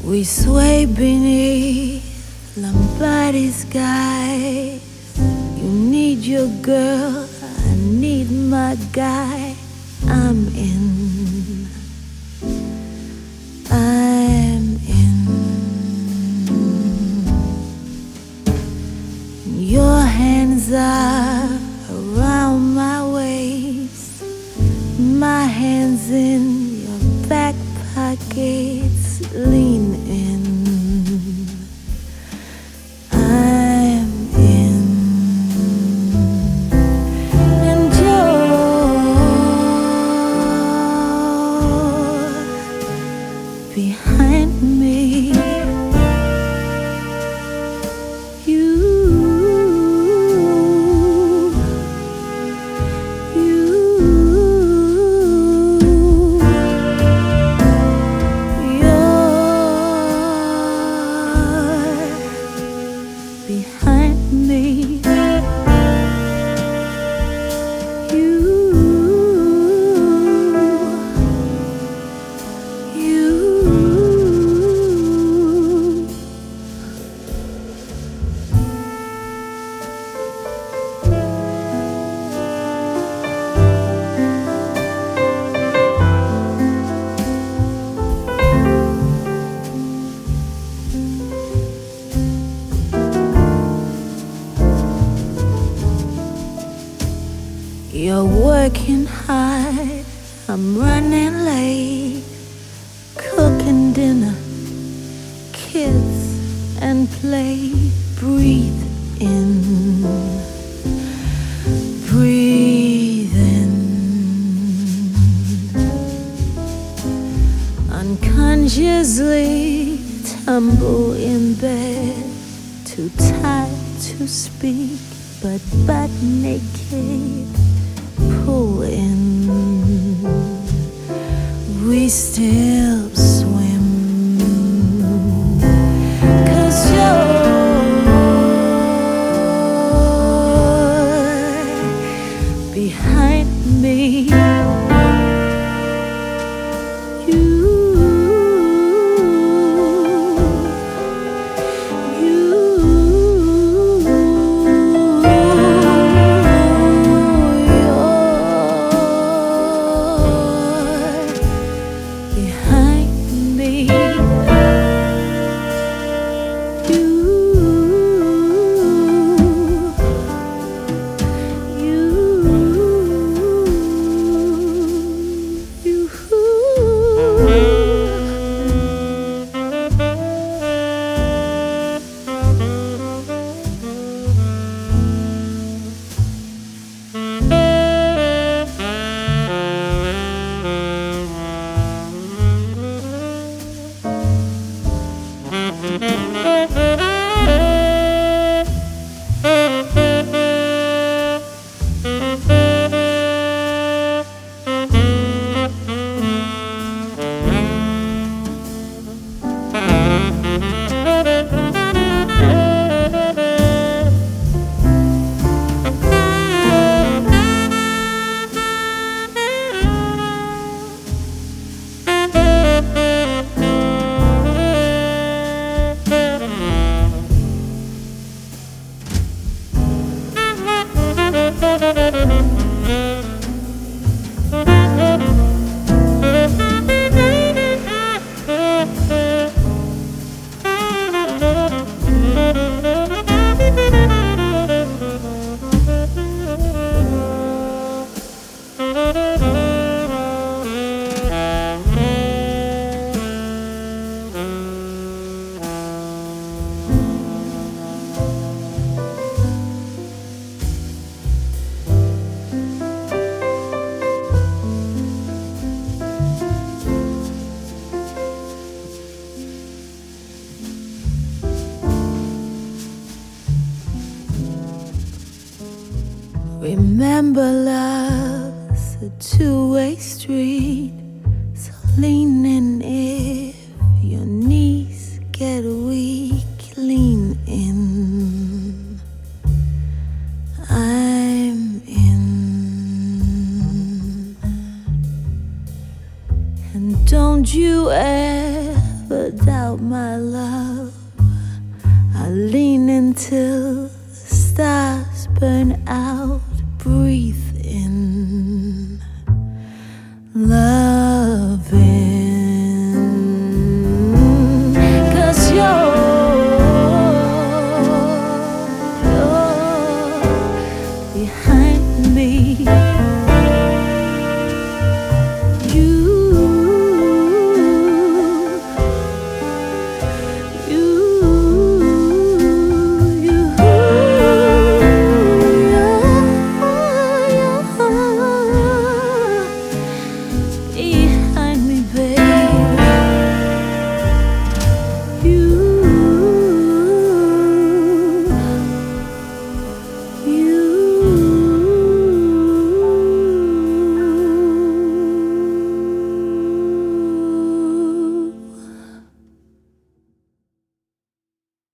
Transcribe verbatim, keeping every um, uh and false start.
We sway beneath Lombardi skies. You need your girl, I need my guy. I'm in, I'm in. Your hands are around my waist, my hands in your back pockets. Lean in, I'm in, and you're behind me. Behind me, you, you. You're working hard, I'm running late, cooking dinner, kiss and play. Breathe in, breathe in. Unconsciously tumble in bed, too tired to speak, but butt naked. Pull in, we still swim, 'cause you're behind me. You, behind me, you, you, you. Remember, love's a two-way street, so lean in if your knees get weak. Lean in, I'm in, and don't you ever never doubt my love. I lean until the stars burn out.